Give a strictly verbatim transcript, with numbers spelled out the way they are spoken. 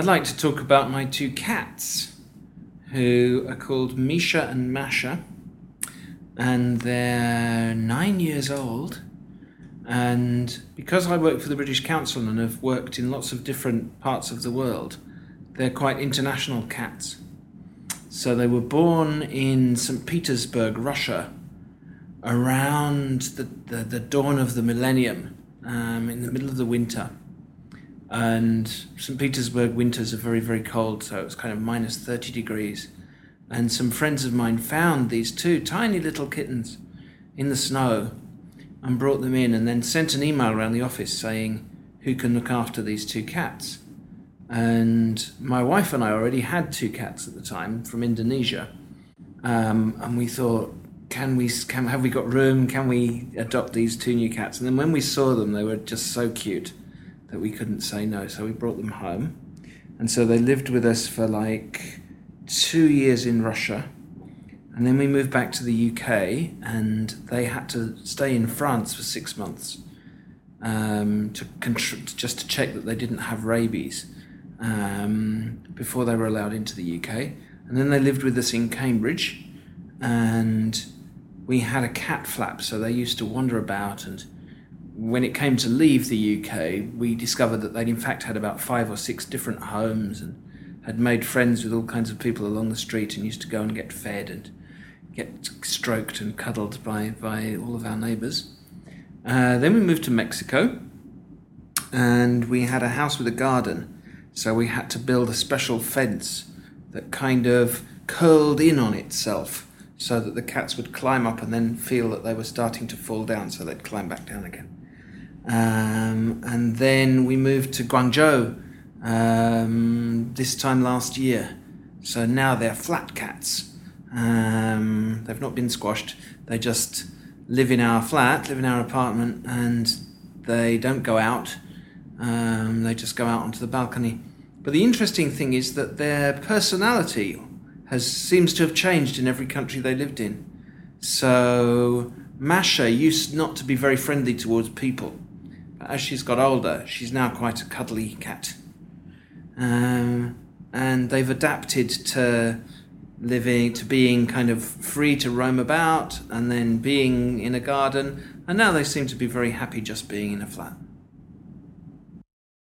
I'd like to talk about my two cats, who are called Misha and Masha, and they're nine years old. And because I work for the British Council and have worked in lots of different parts of the world, they're quite international cats. So they were born in Saint Petersburg, Russia, around the, the, the dawn of the millennium, um, in the middle of the winter. And Saint Petersburg winters are very, very cold, so it was kind of minus thirty degrees. And some friends of mine found these two tiny little kittens in the snow and brought them in, and then sent an email around the office saying, who can look after these two cats? And my wife and I already had two cats at the time from Indonesia. Um, and we thought, can we, can, have we got room? Can we adopt these two new cats? And then when we saw them, they were just so cute that we couldn't say no. So we brought them home. And so they lived with us for like two years in Russia. And then we moved back to the U K, and they had to stay in France for six months um, to contr- just to check that they didn't have rabies um, before they were allowed into the U K. And then they lived with us in Cambridge, and we had a cat flap, so they used to wander about. And when it came to leave the U K, we discovered that they'd in fact had about five or six different homes and had made friends with all kinds of people along the street and used to go and get fed and get stroked and cuddled by, by all of our neighbours. Uh, then we moved to Mexico, and we had a house with a garden, so we had to build a special fence that kind of curled in on itself so that the cats would climb up and then feel that they were starting to fall down, so they'd climb back down again. Um, and then we moved to Guangzhou um, this time last year, so now they're flat cats. Um, they've not been squashed. They just live in our flat, live in our apartment, and they don't go out. Um, they just go out onto the balcony. But the interesting thing is that their personality has seems to have changed in every country they lived in. So Masha used not to be very friendly towards people, but as she's got older, she's now quite a cuddly cat. Um, and they've adapted to living, to being kind of free to roam about, and then being in a garden, and now they seem to be very happy just being in a flat.